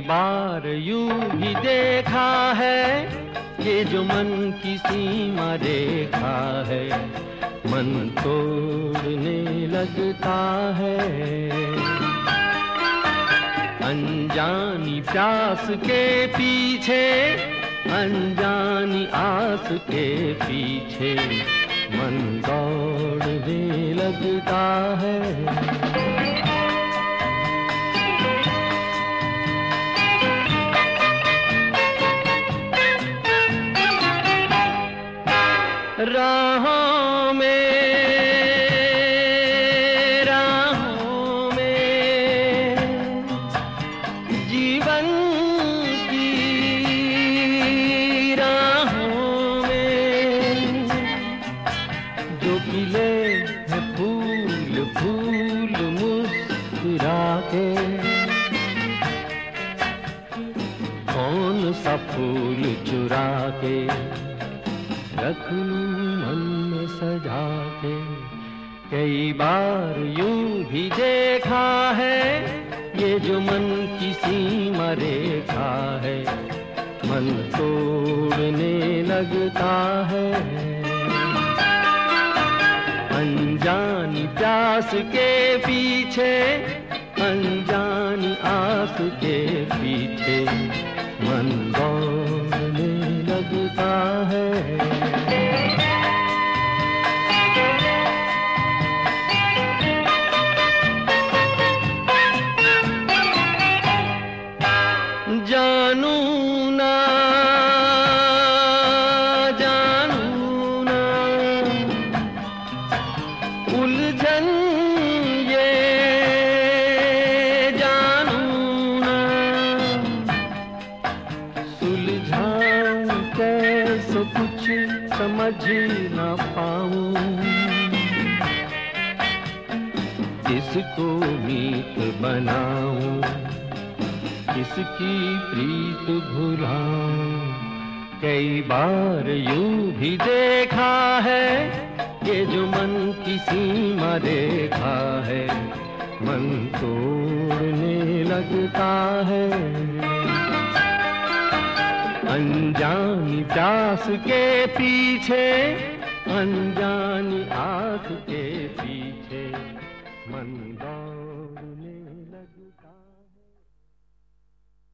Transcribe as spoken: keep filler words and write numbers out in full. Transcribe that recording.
बार यूं भी देखा है, ये जो मन की सीमा रेखा है, मन तोड़ने लगता है। अनजानी प्यास के पीछे, अनजानी आस के पीछे, मन दौड़ने लगता है। राहों में राहों में जीवन की राहों में जो खिले हैं फूल फूल मुस्कुरा के, कौन सा फूल चुरा के रख लूं मन में सजा के। कई बार यूं भी देखा है, ये जो मन की सीमा रेखा है, मन तोड़ने लगता है। अनजानी प्यास के पीछे, अनजानी आस के पीछे, मन दौड़ने लगता है। जानू ना जानू ना उलझन ये जानू ना, सुलझाऊं कैसे कुछ समझ ना पाऊं, किसको मीत बनाऊं, किसकी प्रीत भुलाऊं। कई बार यूं भी देखा है, ये जो मन की सीमा रेखा है, मन तोड़ने लगता है। अनजानी प्यास के पीछे, अनजानी आस के पीछे, मन